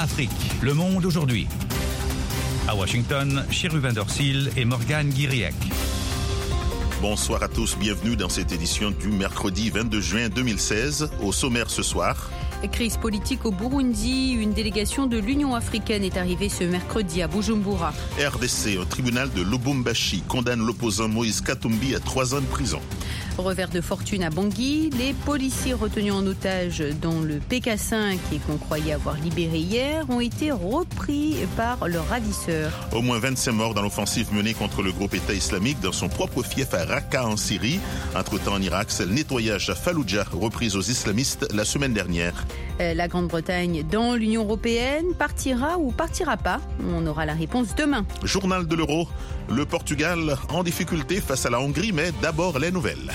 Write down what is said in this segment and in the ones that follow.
Afrique, Le Monde aujourd'hui. À Washington, Cherubin Dorsil et Morgane Guiriec. Bonsoir à tous, bienvenue dans cette édition du mercredi 22 juin 2016. Au sommaire ce soir. Crise politique au Burundi, une délégation de l'Union africaine est arrivée ce mercredi à Bujumbura. RDC, un tribunal de Lubumbashi condamne l'opposant Moïse Katumbi à 3 ans de prison. Revers de fortune à Bangui, les policiers retenus en otage dans le PK5 et qu'on croyait avoir libéré hier ont été repris par leurs ravisseurs. Au moins 25 morts dans l'offensive menée contre le groupe État islamique dans son propre fief à Raqqa en Syrie. Entre-temps en Irak, c'est le nettoyage à Fallujah repris aux islamistes la semaine dernière. La Grande-Bretagne dans l'Union européenne partira ou partira pas? On aura la réponse demain. Journal de l'Euro, le Portugal en difficulté face à la Hongrie, mais d'abord les nouvelles.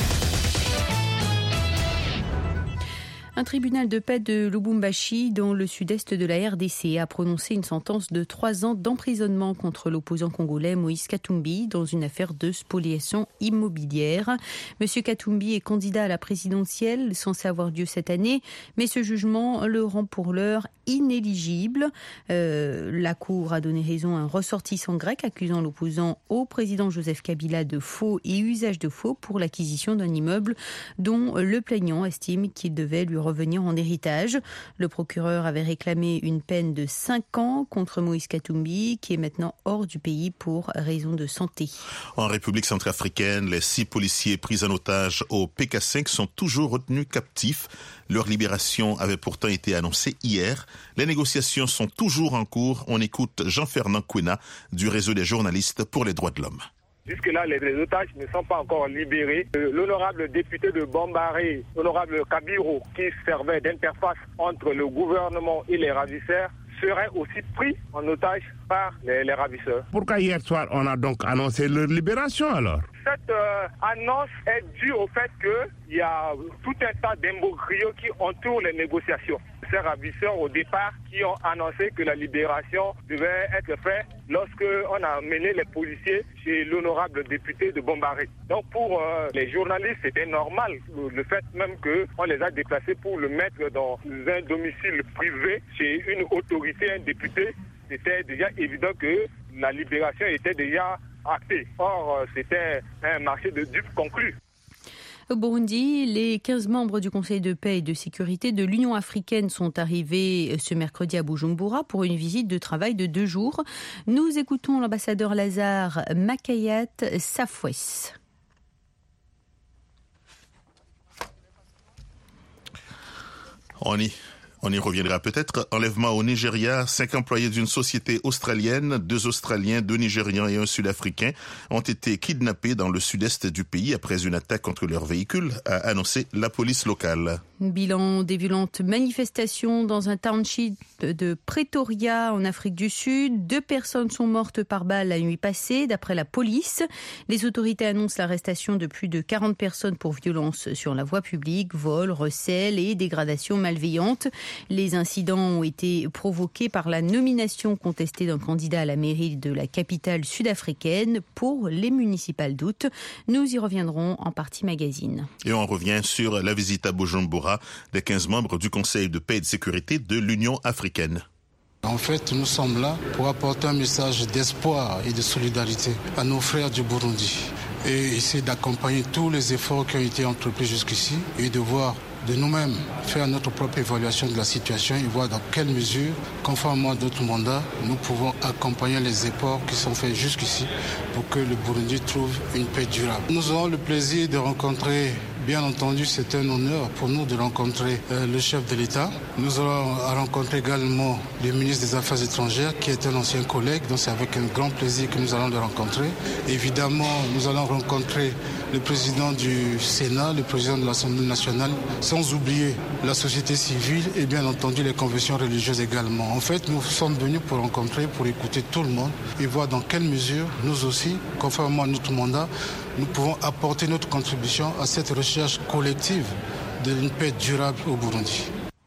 Un tribunal de paix de Lubumbashi, dans le sud-est de la RDC, a prononcé une sentence de 3 ans d'emprisonnement contre l'opposant congolais Moïse Katumbi dans une affaire de spoliation immobilière. Monsieur Katumbi est candidat à la présidentielle, censé avoir lieu cette année, mais ce jugement le rend pour l'heure inéligible. La Cour a donné raison à un ressortissant grec accusant l'opposant au président Joseph Kabila de faux et usage de faux pour l'acquisition d'un immeuble dont le plaignant estime qu'il devait lui revenir en héritage. Le procureur avait réclamé une peine de 5 ans contre Moïse Katumbi, qui est maintenant hors du pays pour raison de santé. En République centrafricaine, les 6 policiers pris en otage au PK5 sont toujours retenus captifs. Leur libération avait pourtant été annoncée hier. Les négociations sont toujours en cours. On écoute Jean-Fernand Kwena du réseau des journalistes pour les droits de l'homme. Jusque-là, les otages ne sont pas encore libérés. L'honorable député de Bambaré, l'honorable Kabiro, qui servait d'interface entre le gouvernement et les ravisseurs, serait aussi pris en otage par les ravisseurs. Pourquoi hier soir, on a donc annoncé leur libération alors? Cette annonce est due au fait qu'il y a tout un tas d'imbroglios qui entourent les négociations. Ces ravisseurs, au départ, qui ont annoncé que la libération devait être faite lorsqu'on a mené les policiers chez l'honorable député de Bambaré. Donc pour les journalistes, c'était normal, le fait même qu'on les a déplacés pour le mettre dans un domicile privé chez une autorité, un député. C'était déjà évident que la libération était déjà actée. Or, c'était un marché de dupes conclu. Au Burundi, les 15 membres du Conseil de paix et de sécurité de l'Union africaine sont arrivés ce mercredi à Bujumbura pour une visite de travail de 2 jours. Nous écoutons l'ambassadeur Lazare Makayat Safwes. On y reviendra peut-être. Enlèvement au Nigeria. 5 employés d'une société australienne, 2 Australiens, 2 Nigérians et un Sud-Africain ont été kidnappés dans le sud-est du pays après une attaque contre leur véhicule, a annoncé la police locale. Bilan des violentes manifestations dans un township de Pretoria en Afrique du Sud. 2 personnes sont mortes par balle la nuit passée, d'après la police. Les autorités annoncent l'arrestation de plus de 40 personnes pour violences sur la voie publique, vol, recel et dégradation malveillante. Les incidents ont été provoqués par la nomination contestée d'un candidat à la mairie de la capitale sud-africaine pour les municipales d'août. Nous y reviendrons en partie magazine. Et on revient sur la visite à Bujumbura des 15 membres du Conseil de paix et de sécurité de l'Union africaine. En fait, nous sommes là pour apporter un message d'espoir et de solidarité à nos frères du Burundi et essayer d'accompagner tous les efforts qui ont été entrepris jusqu'ici et de voir de nous-mêmes faire notre propre évaluation de la situation et voir dans quelle mesure, conformément à d'autres mandats, nous pouvons accompagner les efforts qui sont faits jusqu'ici pour que le Burundi trouve une paix durable. Nous aurons le plaisir de rencontrer, bien entendu, c'est un honneur pour nous de rencontrer le chef de l'État. Nous allons rencontrer également le ministre des Affaires étrangères qui est un ancien collègue, donc c'est avec un grand plaisir que nous allons le rencontrer. Évidemment, nous allons rencontrer le président du Sénat, le président de l'Assemblée nationale, sans oublier la société civile et bien entendu les conventions religieuses également. En fait, nous sommes venus pour rencontrer, pour écouter tout le monde et voir dans quelle mesure nous aussi, conformément à notre mandat, nous pouvons apporter notre contribution à cette recherche collective d'une paix durable au Burundi.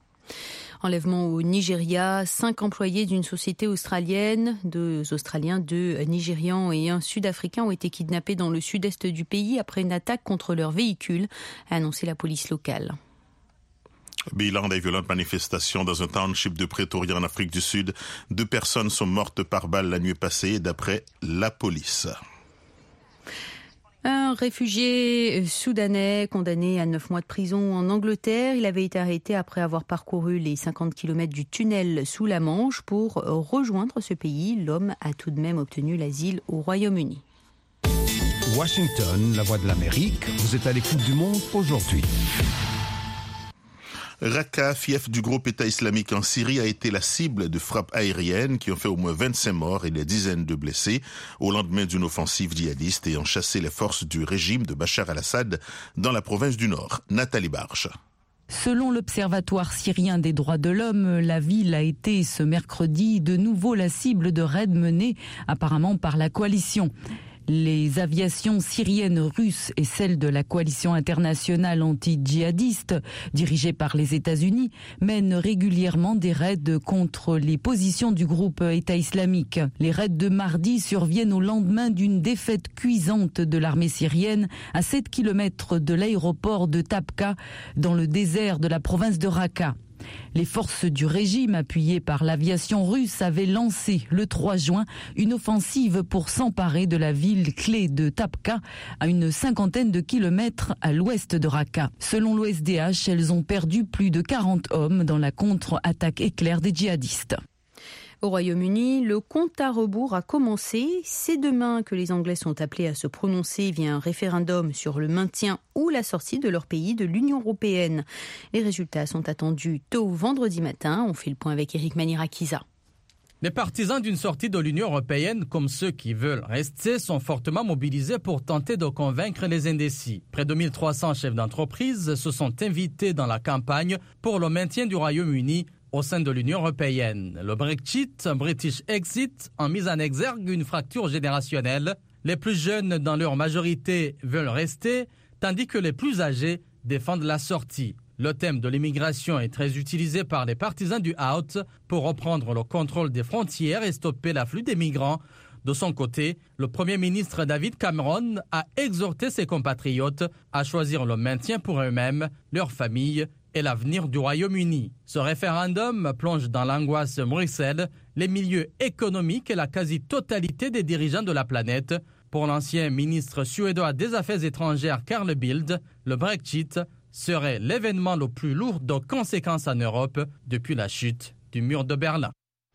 Enlèvement au Nigeria, 5 employés d'une société australienne, 2 Australiens, 2 Nigérians et 1 Sud-Africain ont été kidnappés dans le sud-est du pays après une attaque contre leur véhicule, a annoncé la police locale. Bilan des violentes manifestations dans un township de Pretoria en Afrique du Sud. 2 personnes sont mortes par balle la nuit passée, d'après la police. Un réfugié soudanais condamné à 9 mois de prison en Angleterre. Il avait été arrêté après avoir parcouru les 50 km du tunnel sous la Manche pour rejoindre ce pays. L'homme a tout de même obtenu l'asile au Royaume-Uni. Washington, la voix de l'Amérique, vous êtes à l'écoute du monde aujourd'hui. Raqqa, fief du groupe État islamique en Syrie, a été la cible de frappes aériennes qui ont fait au moins 25 morts et des dizaines de blessés au lendemain d'une offensive djihadiste ayant chassé les forces du régime de Bachar al-Assad dans la province du Nord. Nathalie Barge. Selon l'Observatoire syrien des droits de l'homme, la ville a été ce mercredi de nouveau la cible de raids menés apparemment par la coalition. Les aviations syriennes, russes et celles de la coalition internationale anti-djihadiste, dirigée par les États-Unis, mènent régulièrement des raids contre les positions du groupe État islamique. Les raids de mardi surviennent au lendemain d'une défaite cuisante de l'armée syrienne à 7 km de l'aéroport de Tabqa, dans le désert de la province de Raqqa. Les forces du régime, appuyées par l'aviation russe, avaient lancé le 3 juin une offensive pour s'emparer de la ville clé de Tabqa, à une 50aine de kilomètres à l'ouest de Raqqa. Selon l'OSDH, elles ont perdu plus de 40 hommes dans la contre-attaque éclair des djihadistes. Au Royaume-Uni, le compte à rebours a commencé. C'est demain que les Anglais sont appelés à se prononcer via un référendum sur le maintien ou la sortie de leur pays de l'Union européenne. Les résultats sont attendus tôt vendredi matin. On fait le point avec Eric Manirakiza. Les partisans d'une sortie de l'Union européenne, comme ceux qui veulent rester, sont fortement mobilisés pour tenter de convaincre les indécis. Près de 1300 chefs d'entreprise se sont invités dans la campagne pour le maintien du Royaume-Uni au sein de l'Union européenne. Le Brexit, un British Exit, a mis en exergue une fracture générationnelle. Les plus jeunes, dans leur majorité, veulent rester, tandis que les plus âgés défendent la sortie. Le thème de l'immigration est très utilisé par les partisans du Out pour reprendre le contrôle des frontières et stopper l'afflux des migrants. De son côté, le Premier ministre David Cameron a exhorté ses compatriotes à choisir le maintien pour eux-mêmes, leurs familles et l'avenir du Royaume-Uni. Ce référendum plonge dans l'angoisse Bruxelles, les milieux économiques et la quasi-totalité des dirigeants de la planète. Pour l'ancien ministre suédois des Affaires étrangères Carl Bildt, le Brexit serait l'événement le plus lourd de conséquences en Europe depuis la chute du mur de Berlin.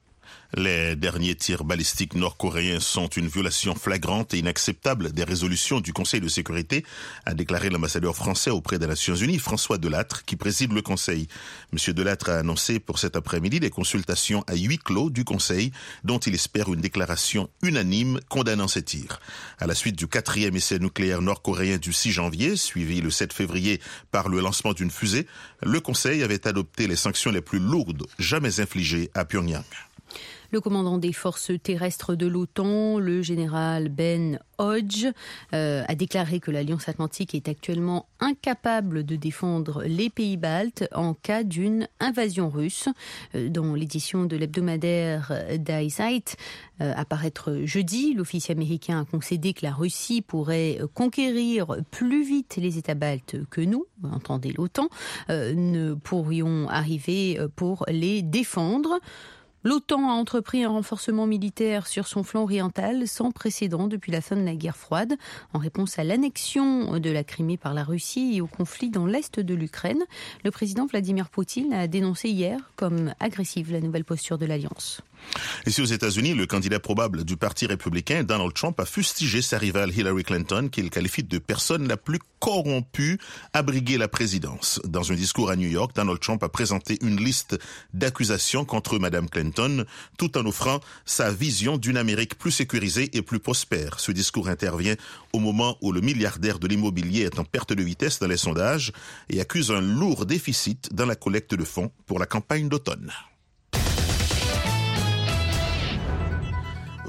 Les derniers tirs balistiques nord-coréens sont une violation flagrante et inacceptable des résolutions du Conseil de sécurité, a déclaré l'ambassadeur français auprès des Nations Unies, François Delattre, qui préside le Conseil. Monsieur Delattre a annoncé pour cet après-midi des consultations à huis clos du Conseil, dont il espère une déclaration unanime condamnant ces tirs. À la suite du 4e essai nucléaire nord-coréen du 6 janvier, suivi le 7 février par le lancement d'une fusée, le Conseil avait adopté les sanctions les plus lourdes jamais infligées à Pyongyang. Le commandant des forces terrestres de l'OTAN, le général Ben Hodge, a déclaré que l'Alliance Atlantique est actuellement incapable de défendre les pays baltes en cas d'une invasion russe. Dans l'édition de l'hebdomadaire Die Zeit, à paraître jeudi, l'officier américain a concédé que la Russie pourrait conquérir plus vite les États baltes que nous, entendez l'OTAN, ne pourrions arriver pour les défendre. L'OTAN a entrepris un renforcement militaire sur son flanc oriental sans précédent depuis la fin de la guerre froide, en réponse à l'annexion de la Crimée par la Russie et au conflit dans l'est de l'Ukraine. Le président Vladimir Poutine a dénoncé hier comme agressive la nouvelle posture de l'Alliance. Ici aux États-Unis, le candidat probable du Parti républicain, Donald Trump, a fustigé sa rivale Hillary Clinton, qu'il qualifie de personne la plus corrompue à briguer la présidence. Dans un discours à New York, Donald Trump a présenté une liste d'accusations contre Madame Clinton, tout en offrant sa vision d'une Amérique plus sécurisée et plus prospère. Ce discours intervient au moment où le milliardaire de l'immobilier est en perte de vitesse dans les sondages et accuse un lourd déficit dans la collecte de fonds pour la campagne d'automne.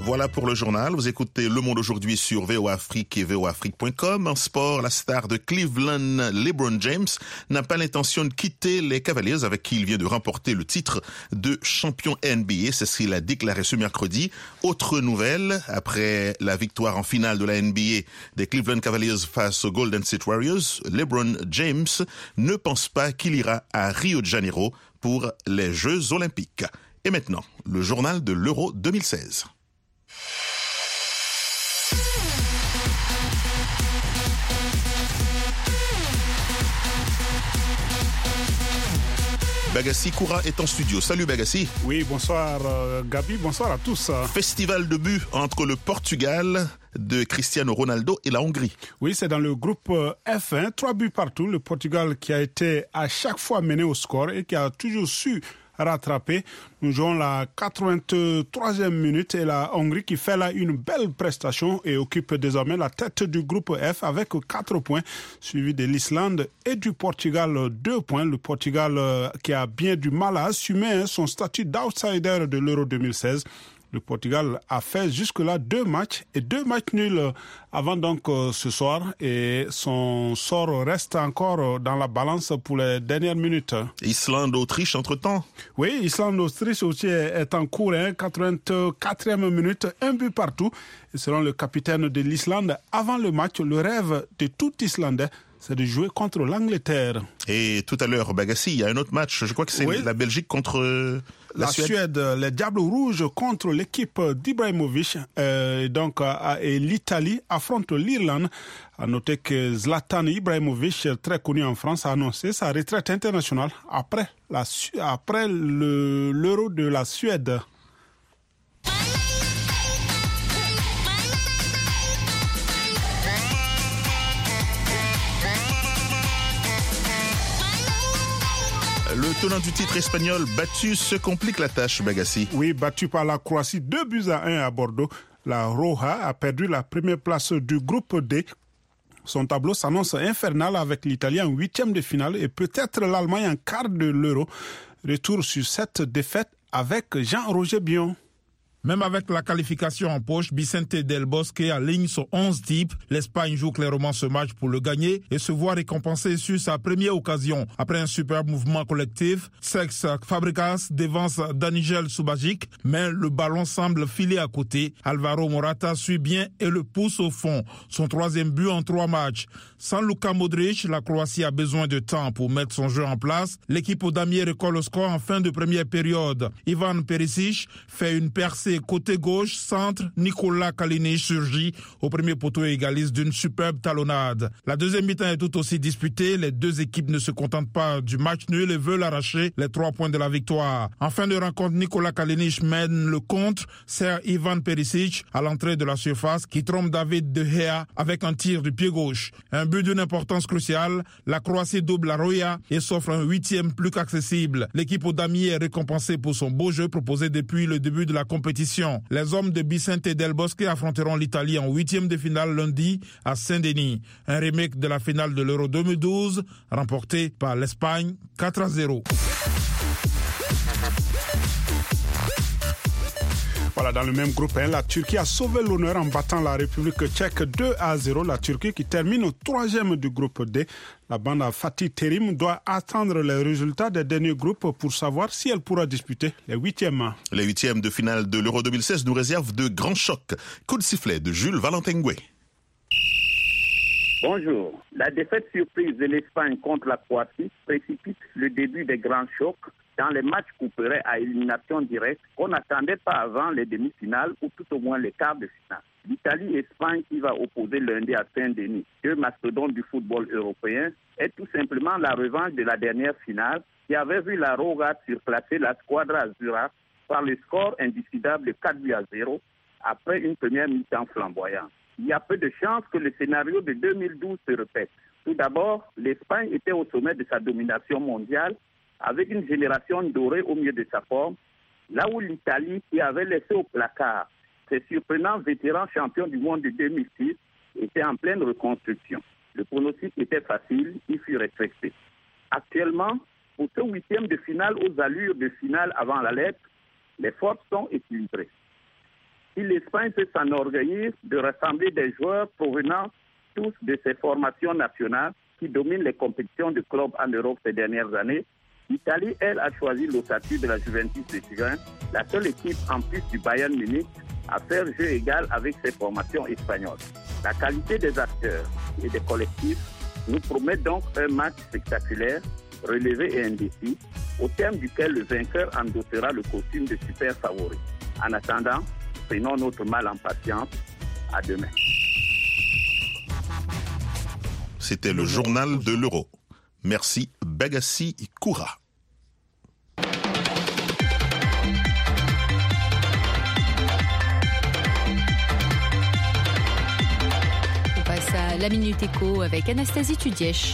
Voilà pour le journal. Vous écoutez Le Monde aujourd'hui sur VOA Afrique et voaafrique.com. En sport, la star de Cleveland, LeBron James, n'a pas l'intention de quitter les Cavaliers avec qui il vient de remporter le titre de champion NBA. C'est ce qu'il a déclaré ce mercredi. Autre nouvelle, après la victoire en finale de la NBA des Cleveland Cavaliers face aux Golden State Warriors, LeBron James ne pense pas qu'il ira à Rio de Janeiro pour les Jeux Olympiques. Et maintenant, le journal de l'Euro 2016. Bagassi Koura est en studio. Salut Bagassi. Oui, bonsoir Gabi, bonsoir à tous. Festival de buts entre le Portugal de Cristiano Ronaldo et la Hongrie. Oui, c'est dans le groupe F1, 3 buts partout. Le Portugal qui a été à chaque fois mené au score et qui a toujours su rattraper. Nous jouons la 83e minute et la Hongrie qui fait là une belle prestation et occupe désormais la tête du groupe F avec 4 points, suivi de l'Islande et du Portugal 2 points. Le Portugal qui a bien du mal à assumer son statut d'outsider de l'Euro 2016. Le Portugal a fait jusque-là 2 matchs et 2 matchs nuls avant donc ce soir et son sort reste encore dans la balance pour les dernières minutes. Islande-Autriche entre-temps? Oui, Islande-Autriche aussi est en cours, 84e minute, 1 but partout. Et selon le capitaine de l'Islande, avant le match, le rêve de tout Islandais, c'est de jouer contre l'Angleterre. Et tout à l'heure, Bagassi, il y a un autre match, je crois que c'est la Belgique contre la Suède. Les Diables Rouges contre l'équipe d'Ibrahimovic. Et l'Italie affronte l'Irlande. À noter que Zlatan Ibrahimovic, très connu en France, a annoncé sa retraite internationale après l'Euro de la Suède. Le tenant du titre espagnol battu se complique la tâche, Bagassi. Oui, battu par la Croatie 2-1 à Bordeaux. La Roja a perdu la première place du groupe D. Son tableau s'annonce infernal avec l'Italie en 8e de finale et peut-être l'Allemagne en quart de l'Euro. Retour sur cette défaite avec Jean-Roger Bion. Même avec la qualification en poche, Vicente Del Bosque aligne son 11 type. L'Espagne joue clairement ce match pour le gagner et se voit récompensé sur sa première occasion. Après un superbe mouvement collectif, Cesc Fabregas dévance Danijel Subasic, mais le ballon semble filer à côté. Alvaro Morata suit bien et le pousse au fond. Son 3e but en 3 matchs. Sans Luka Modric, la Croatie a besoin de temps pour mettre son jeu en place. L'équipe au damier recolle le score en fin de première période. Ivan Perisic fait une percée côté gauche, centre, Nikola Kalinic surgit au premier poteau et égalise d'une superbe talonnade. La deuxième mi-temps est tout aussi disputée. Les deux équipes ne se contentent pas du match nul et veulent arracher les 3 points de la victoire. En fin de rencontre, Nikola Kalinic mène le contre, sert Ivan Perisic à l'entrée de la surface qui trompe David De Gea avec un tir du pied gauche. Un but d'une importance cruciale, la Croatie double la Roya et s'offre un 8e plus qu'accessible. L'équipe au damier est récompensée pour son beau jeu proposé depuis le début de la compétition. Les hommes de Vicente Del Bosque affronteront l'Italie en 8e de finale lundi à Saint-Denis. Un remake de la finale de l'Euro 2012 remporté par l'Espagne 4-0. Voilà, dans le même groupe, la Turquie a sauvé l'honneur en battant la République tchèque 2-0. La Turquie qui termine au 3e du groupe D. La bande à Fatih Terim doit attendre les résultats des derniers groupes pour savoir si elle pourra disputer les 8e. Les 8e de finale de l'Euro 2016 nous réservent de grands chocs. Coup de sifflet de Jules Valentin-Goué. Bonjour. La défaite surprise de l'Espagne contre la Croatie précipite le début des grands chocs dans les matchs couperets à élimination directe qu'on n'attendait pas avant les demi-finales ou tout au moins les quarts de finale. L'Italie-Espagne qui va opposer lundi à Saint-Denis, 2 mastodontes du football européen, est tout simplement la revanche de la dernière finale qui avait vu la Roja surclasser la Squadra Azzurra par le score indécidable de 4-0 après une première mi-temps flamboyante. Il y a peu de chances que le scénario de 2012 se répète. Tout d'abord, l'Espagne était au sommet de sa domination mondiale avec une génération dorée au milieu de sa forme, là où l'Italie, qui avait laissé au placard ses surprenants vétérans champions du monde de 2006, était en pleine reconstruction. Le pronostic était facile, il fut respecté. Actuellement, pour ce 8e de finale aux allures de finale avant la lettre, les forces sont équilibrées. Si l'Espagne peut s'enorgueillir de rassembler des joueurs provenant tous de ses formations nationales qui dominent les compétitions de clubs en Europe ces dernières années, l'Italie, elle, a choisi l'ossature de la Juventus de Turin, la seule équipe en plus du Bayern Munich à faire jeu égal avec ses formations espagnoles. La qualité des acteurs et des collectifs nous promet donc un match spectaculaire, relevé et indécis, au terme duquel le vainqueur endossera le costume de super favori. En attendant, prenons notre mal en patience. À demain. C'était le journal de l'Euro. Merci Bagassi Koura. On passe à la Minute Éco avec Anastasie Tudièche.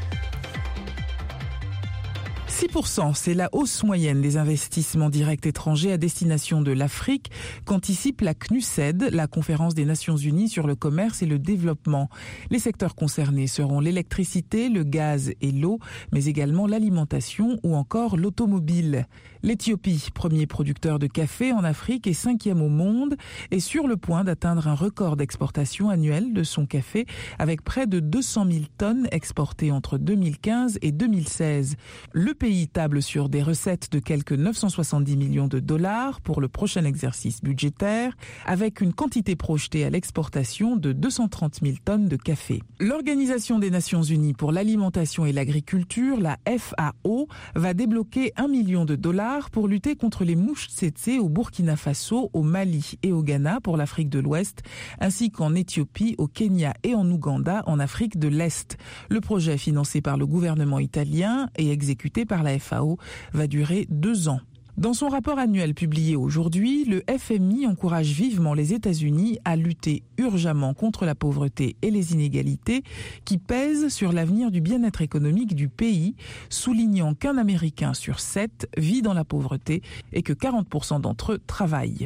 6%, c'est la hausse moyenne des investissements directs étrangers à destination de l'Afrique qu'anticipe la CNUSED, la Conférence des Nations Unies sur le commerce et le développement. Les secteurs concernés seront l'électricité, le gaz et l'eau, mais également l'alimentation ou encore l'automobile. L'Éthiopie, premier producteur de café en Afrique et 5e au monde, est sur le point d'atteindre un record d'exportation annuelle de son café avec près de 200 000 tonnes exportées entre 2015 et 2016. Le pays table sur des recettes de quelques 970 millions de dollars pour le prochain exercice budgétaire, avec une quantité projetée à l'exportation de 230 000 tonnes de café. L'Organisation des Nations Unies pour l'alimentation et l'agriculture, la FAO, va débloquer 1 million de dollars pour lutter contre les mouches tsetse au Burkina Faso, au Mali et au Ghana pour l'Afrique de l'Ouest, ainsi qu'en Éthiopie, au Kenya et en Ouganda en Afrique de l'Est. Le projet financé par le gouvernement italien et exécuté par la FAO va durer 2 ans. Dans son rapport annuel publié aujourd'hui, le FMI encourage vivement les États-Unis à lutter urgemment contre la pauvreté et les inégalités qui pèsent sur l'avenir du bien-être économique du pays, soulignant qu'un Américain sur 7 vit dans la pauvreté et que 40% d'entre eux travaillent.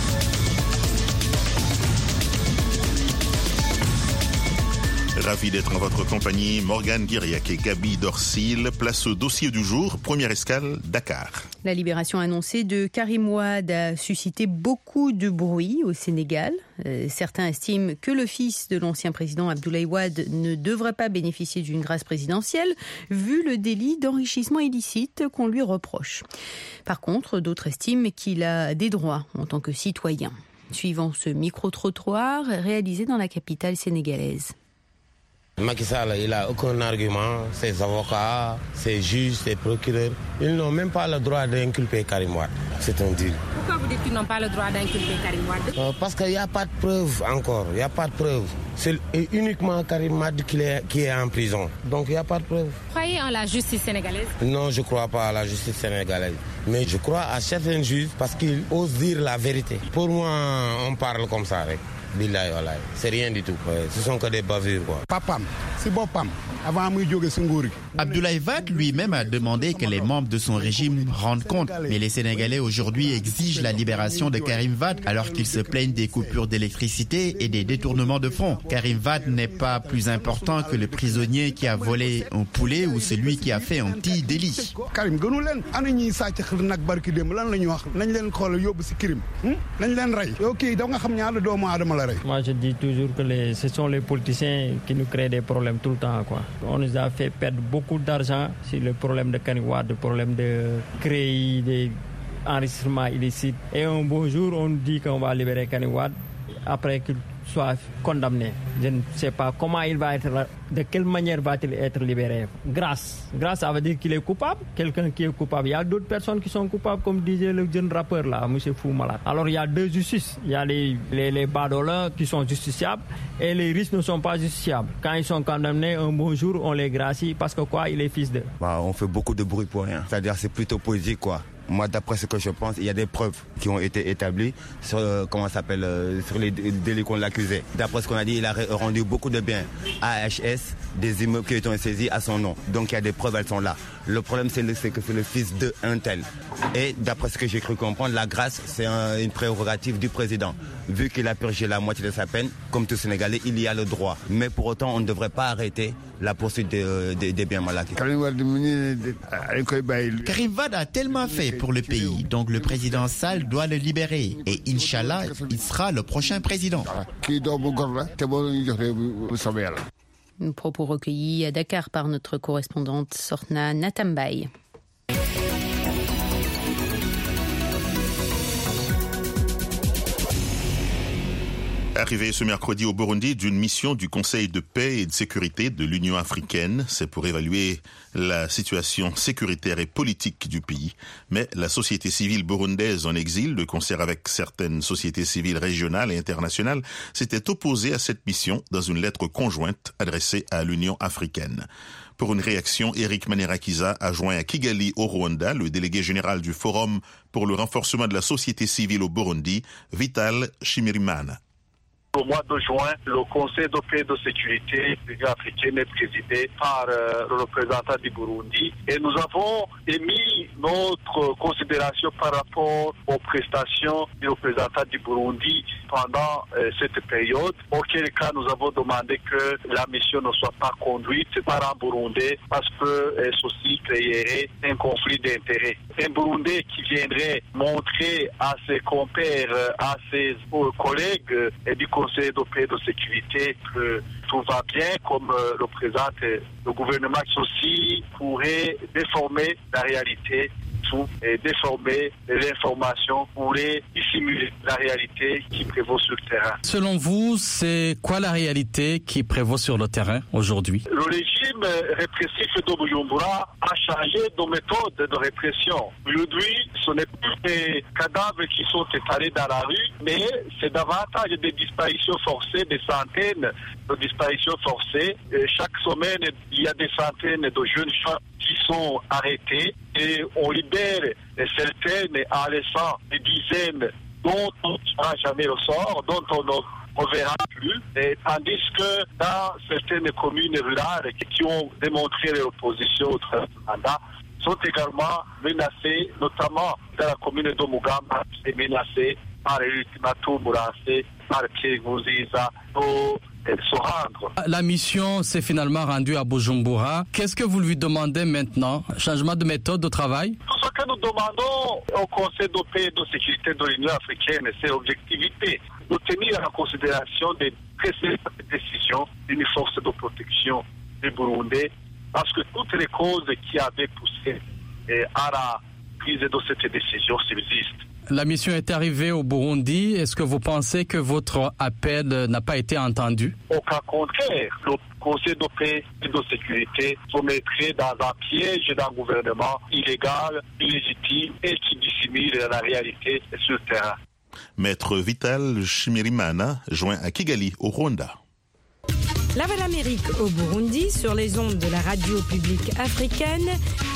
Ravi d'être en votre compagnie. Morgane Guiriac et Gabi Dorsil. Place au dossier du jour. Première escale, Dakar. La libération annoncée de Karim Wade a suscité beaucoup de bruit au Sénégal. Certains estiment que le fils de l'ancien président Abdoulaye Wade ne devrait pas bénéficier d'une grâce présidentielle, vu le délit d'enrichissement illicite qu'on lui reproche. Par contre, d'autres estiment qu'il a des droits en tant que citoyen. Suivant ce micro-trottoir réalisé dans la capitale sénégalaise. Macky Sall, il n'a aucun argument. Ses avocats, ses juges, ses procureurs, ils n'ont même pas le droit d'inculper Karim Wade. C'est un deal. Pourquoi vous dites qu'ils n'ont pas le droit d'inculper Karim Wade? Parce qu'il n'y a pas de preuve encore. Il n'y a pas de preuve. C'est uniquement Karim Wade qui est en prison. Donc il n'y a pas de preuve. Vous croyez en la justice sénégalaise? Non, je ne crois pas à la justice sénégalaise. Mais je crois à certains juges parce qu'ils osent dire la vérité. Pour moi, on parle comme ça. Billahi wallahi, c'est rien du tout. Ce sont que des bavures. Papam, c'est bon pam. Avant muy jóge sa nguur gi. Abdoulaye Wade lui-même a demandé que les membres de son régime rendent compte. Mais les Sénégalais aujourd'hui exigent la libération de Karim Wade alors qu'ils se plaignent des coupures d'électricité et des détournements de fonds. Karim Wade n'est pas plus important que le prisonnier qui a volé un poulet ou celui qui a fait un petit délit. Karim gënu leen ana ñi sàcc xër nag barki dem lan la ñu wax nañ leen xool yóbbu si crime nañ leen rey yow kii da nga xam ñaata doomu aadama la rey. Moi je dis toujours que ce sont les politiciens qui nous créent des problèmes tout le temps quoi. On nous a fait perdre beaucoup d'argent sur le problème de Karim Wade, le problème de créer des enregistrements illicites. Et un beau jour, on nous dit qu'on va libérer Karim Wade après qu'il soit condamné. Je ne sais pas comment il va être, de quelle manière va-t-il être libéré. Grâce, ça veut dire qu'il est coupable. Quelqu'un qui est coupable. Il y a d'autres personnes qui sont coupables, comme disait le jeune rappeur là, M. Fou Malade. Alors il y a deux justices. Il y a les badolins qui sont justiciables et les riches ne sont pas justiciables. Quand ils sont condamnés, un bon jour, on les gracie parce que quoi, il est fils d'eux. On fait beaucoup de bruit pour rien. C'est-à-dire c'est plutôt politique quoi. Moi, d'après ce que je pense, il y a des preuves qui ont été établies sur, sur les délits qu'on l'accusait. D'après ce qu'on a dit, il a rendu beaucoup de biens à HS, des immeubles qui ont été saisis à son nom. Donc il y a des preuves, elles sont là. Le problème, c'est que c'est le fils d'un tel. Et d'après ce que j'ai cru comprendre, la grâce, c'est une prérogative du président. Vu qu'il a purgé la moitié de sa peine, comme tout Sénégalais, il y a le droit. Mais pour autant, on ne devrait pas arrêter la poursuite des biens mal acquis. Karim Wade a tellement fait pour le pays. Donc le président Sall doit le libérer. Et Inch'Allah, il sera le prochain président. Propos recueillis à Dakar par notre correspondante Sorna Natambay. Arrivé ce mercredi au Burundi d'une mission du Conseil de paix et de sécurité de l'Union africaine, c'est pour évaluer la situation sécuritaire et politique du pays. Mais la société civile burundaise en exil, de concert avec certaines sociétés civiles régionales et internationales, s'était opposée à cette mission dans une lettre conjointe adressée à l'Union africaine. Pour une réaction, Eric Manirakiza a joint à Kigali, au Rwanda, le délégué général du Forum pour le renforcement de la société civile au Burundi, Vital Shimirimana. Au mois de juin, le Conseil de paix et de sécurité de l'Union africaine est présidé par le représentant du Burundi et nous avons émis notre considération par rapport aux prestations du représentant du Burundi pendant cette période, auquel cas nous avons demandé que la mission ne soit pas conduite par un Burundais parce que ceci créerait un conflit d'intérêts. Un Burundais qui viendrait montrer à ses compères, à ses collègues du Conseil de paix et de sécurité que tout va bien, comme le présente le gouvernement, qui aussi pourrait déformer la réalité et déformer les informations, pourrait dissimuler la réalité qui prévaut sur le terrain. Selon vous, c'est quoi la réalité qui prévaut sur le terrain aujourd'hui? Le régime répressif de Bujumbura a changé de méthode de répression. Aujourd'hui, ce n'est plus des cadavres qui sont étalés dans la rue, mais c'est davantage des disparitions forcées, des centaines de disparitions forcées. Et chaque semaine, il y a des centaines de jeunes gens qui sont arrêtés et on libère certaines en laissant des dizaines dont on ne saura jamais le sort, dont on ne reverra plus. Et tandis que dans certaines communes rurales qui ont démontré leur opposition au travers du mandat, sont également menacées, notamment dans la commune de Mugamba, et menacées par l'ultimatum lancé par Pierre Nkurunziza pour se rendre. La mission s'est finalement rendue à Bujumbura. Qu'est-ce que vous lui demandez maintenant? Changement de méthode de travail? Tout ce que nous demandons au Conseil de paix et de sécurité de l'Union africaine, c'est l'objectivité, de tenir en considération des précédentes décisions d'une force de protection des Burundais, parce que toutes les causes qui avaient poussé à la prise de cette décision subsistent. La mission est arrivée au Burundi. Est-ce que vous pensez que votre appel n'a pas été entendu? Au cas contraire, le Conseil de paix et de sécurité se mettrait dans un piège d'un gouvernement illégal, illégitime et qui dissimule la réalité sur le terrain. Maître Vital Shimirimana, joint à Kigali, au Rwanda. La Voix d'Amérique au Burundi sur les ondes de la radio publique africaine,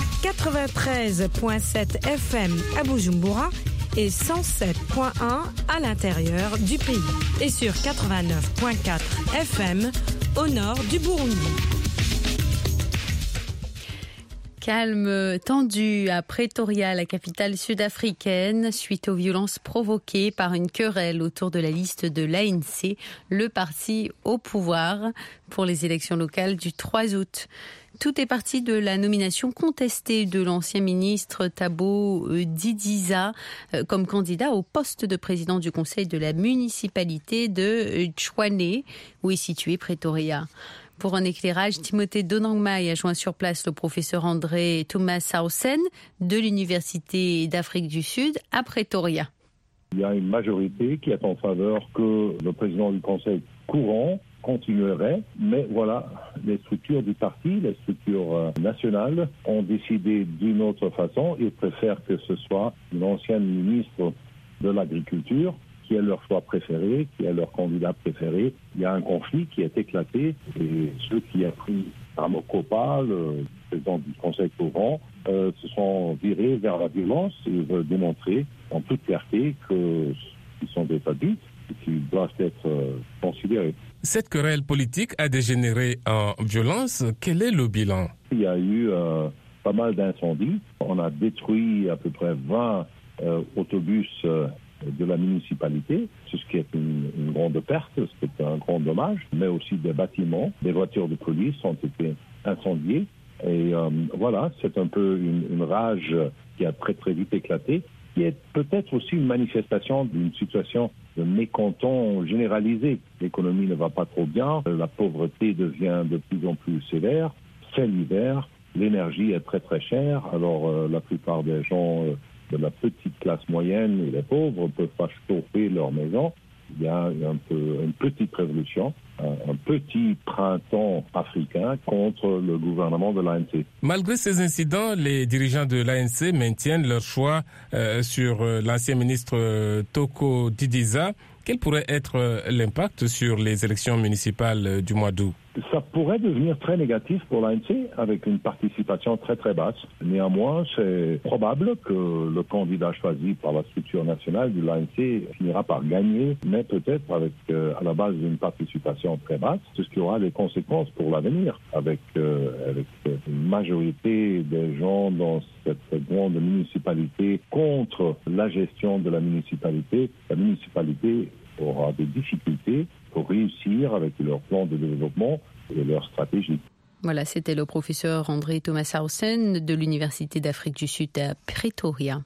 93.7 FM à Bujumbura et 107.1 à l'intérieur du pays et sur 89.4 FM au nord du Burundi. Calme tendu à Pretoria, la capitale sud-africaine, suite aux violences provoquées par une querelle autour de la liste de l'ANC, le parti au pouvoir, pour les élections locales du 3 août. Tout est parti de la nomination contestée de l'ancien ministre Thabo Didiza comme candidat au poste de président du conseil de la municipalité de Tshwane, où est située Pretoria. Pour un éclairage, Timothée Donangmai a joint sur place le professeur André Thomas Sausen de l'Université d'Afrique du Sud à Pretoria. Il y a une majorité qui est en faveur que le président du conseil courant continuerait, mais voilà, les structures du parti, les structures nationales ont décidé d'une autre façon. Ils préfèrent que ce soit une ancienne ministre de l'Agriculture qui est leur choix préféré, qui est leur candidat préféré. Il y a un conflit qui est éclaté et ceux qui ont pris Ramokopa, le président du conseil courant, se sont virés vers la violence et veulent démontrer en toute clarté qu'ils sont des adultes et qu'ils doivent être considérés. Cette querelle politique a dégénéré en violence. Quel est le bilan? Il y a eu pas mal d'incendies. On a détruit à peu près 20 autobus de la municipalité, ce qui est une grande perte, c'est un grand dommage, mais aussi des bâtiments, des voitures de police ont été incendiées. Et voilà, c'est un peu une rage qui a très très vite éclaté, qui est peut-être aussi une manifestation d'une situation de mécontent généralisé. L'économie ne va pas trop bien, la pauvreté devient de plus en plus sévère, c'est l'hiver, l'énergie est très très chère, alors la plupart des gens de la petite classe moyenne et les pauvres ne peuvent pas chauffer leur maison. Il y a une petite révolution, un petit printemps africain contre le gouvernement de l'ANC. Malgré ces incidents, les dirigeants de l'ANC maintiennent leur choix sur l'ancien ministre Toko Didiza. Quel pourrait être l'impact sur les élections municipales du mois d'août? Ça pourrait devenir très négatif pour l'ANC avec une participation très très basse. Néanmoins, c'est probable que le candidat choisi par la structure nationale de l'ANC finira par gagner, mais peut-être avec à la base d'une participation très basse, ce qui aura des conséquences pour l'avenir, avec une majorité des gens dans cette grande municipalité contre la gestion de la municipalité. La municipalité aura des difficultés pour réussir avec leur plan de développement et leur stratégie. Voilà, c'était le professeur André Thomas-Hausen de l'Université d'Afrique du Sud à Pretoria.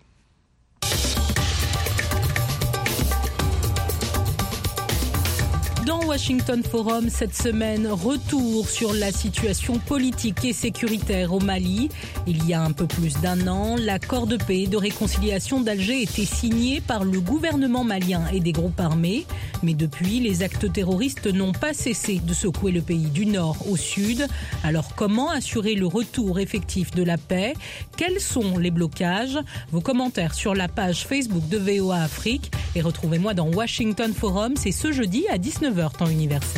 Dans Washington Forum cette semaine, retour sur la situation politique et sécuritaire au Mali. Il y a un peu plus d'un an, l'accord de paix et de réconciliation d'Alger était signé par le gouvernement malien et des groupes armés. Mais depuis, les actes terroristes n'ont pas cessé de secouer le pays du nord au sud. Alors comment assurer le retour effectif de la paix? Quels sont les blocages? Vos commentaires sur la page Facebook de VOA Afrique. Et retrouvez-moi dans Washington Forum, c'est ce jeudi à 19h temps universel.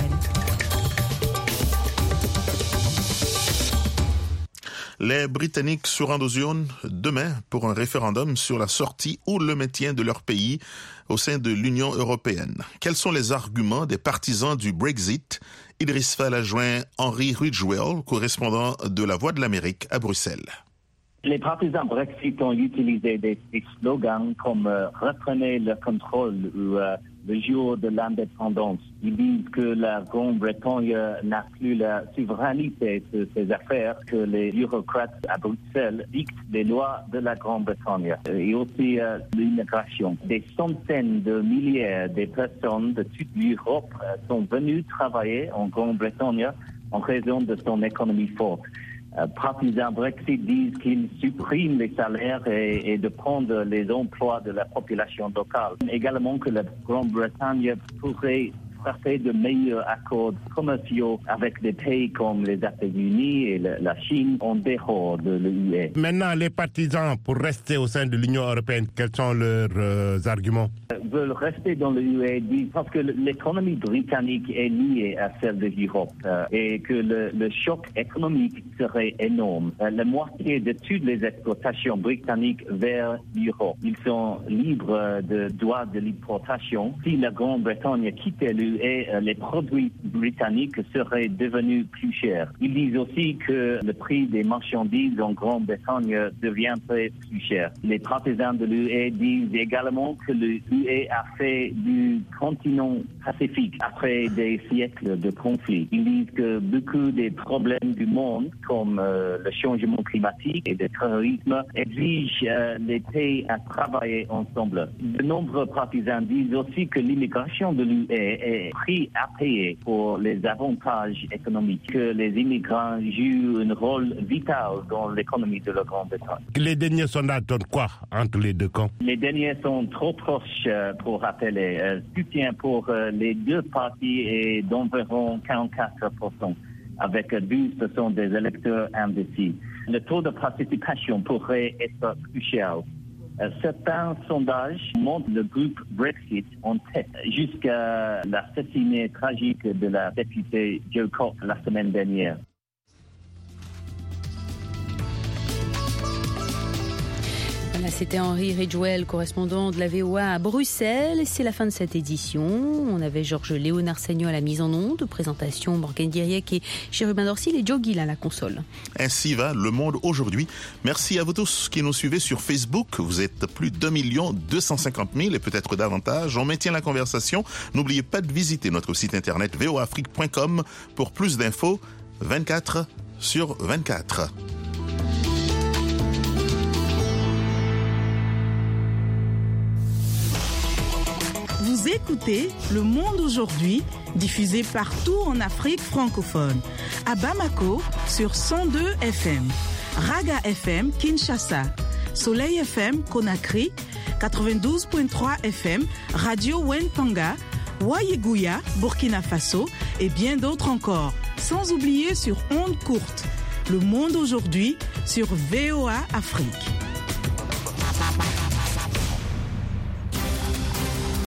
Les Britanniques se rendent aux urnes demain pour un référendum sur la sortie ou le maintien de leur pays au sein de l'Union européenne. Quels sont les arguments des partisans du Brexit? Idriss Fall a joint Henry Ridgwell, correspondant de La Voix de l'Amérique à Bruxelles. Les partisans Brexit ont utilisé des slogans comme « reprenez le contrôle » ou le jour de l'indépendance. Ils disent que la Grande-Bretagne n'a plus la souveraineté sur ses affaires, que les bureaucrates à Bruxelles dictent les lois de la Grande-Bretagne. Et aussi l'immigration. Des centaines de milliers de personnes de toute l'Europe sont venues travailler en Grande-Bretagne en raison de son économie forte. Partisans Brexit disent qu'ils suppriment les salaires et de prendre les emplois de la population locale. Également que la Grande-Bretagne pourrait frapper de meilleurs accords commerciaux avec des pays comme les États-Unis et la Chine en dehors de l'UE. Maintenant, les partisans pour rester au sein de l'Union européenne, quels sont leurs arguments? Veulent rester dans l'UE parce que l'économie britannique est liée à celle de l'Europe et que le choc économique serait énorme. La moitié de toutes les exportations britanniques vers l'Europe, ils sont libres de droits de l'importation. Si la Grande-Bretagne quittait l'UE, les produits britanniques seraient devenus plus chers. Ils disent aussi que le prix des marchandises en Grande-Bretagne deviendrait plus cher. Les partisans de l'UE disent également que l'UE a fait du continent pacifique après des siècles de conflits. Ils disent que beaucoup des problèmes du monde, comme le changement climatique et le terrorisme, exigent les pays à travailler ensemble. De nombreux partisans disent aussi que l'immigration de l'UE est prix à payer pour les avantages économiques, que les immigrants jouent un rôle vital dans l'économie de la Grande-Bretagne. Les derniers sondages donnent quoi entre les deux camps? Les derniers sont trop proches pour rappeler. Soutien pour les deux partis est d'environ 44%, avec 12% des électeurs indécis. Le taux de participation pourrait être plus cher. Certains sondages montrent le groupe Brexit en tête jusqu'à l'assassinat tragique de la députée Jo Cox la semaine dernière. Voilà, c'était Henry Ridgwell, correspondant de la VOA à Bruxelles. C'est la fin de cette édition. On avait Georges Léonard Sagnon à la mise en onde, présentation Morgane Diriec et Chérubin Dorsil et Joe Gill à la console. Ainsi va le monde aujourd'hui. Merci à vous tous qui nous suivez sur Facebook. Vous êtes plus d'1 250 000 et peut-être davantage. On maintient la conversation. N'oubliez pas de visiter notre site internet voafrique.com pour plus d'infos 24/24. Vous écoutez Le Monde aujourd'hui, diffusé partout en Afrique francophone. À Bamako, sur 102 FM. Raga FM, Kinshasa. Soleil FM, Conakry. 92.3 FM, Radio Wentanga. Wayeguya, Burkina Faso. Et bien d'autres encore. Sans oublier sur ondes courtes. Le Monde aujourd'hui, sur VOA Afrique.